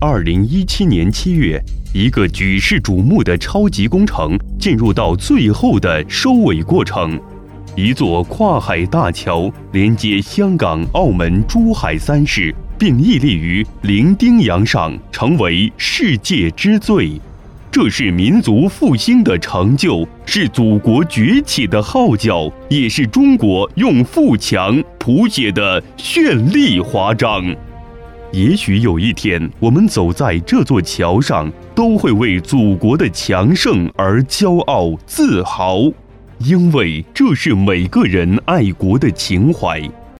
2017年7月，一个举世瞩目的超级工程进入到最后的收尾过程。一座跨海大桥连接香港、澳门、珠海3市，并屹立于伶仃洋上，成为世界之最。这是民族复兴的成就，是祖国崛起的号角，也是中国用富强谱写的绚丽华章。也许有一天，我们走在这座桥上，都会为祖国的强盛而骄傲自豪，因为这是每个人爱国的情怀。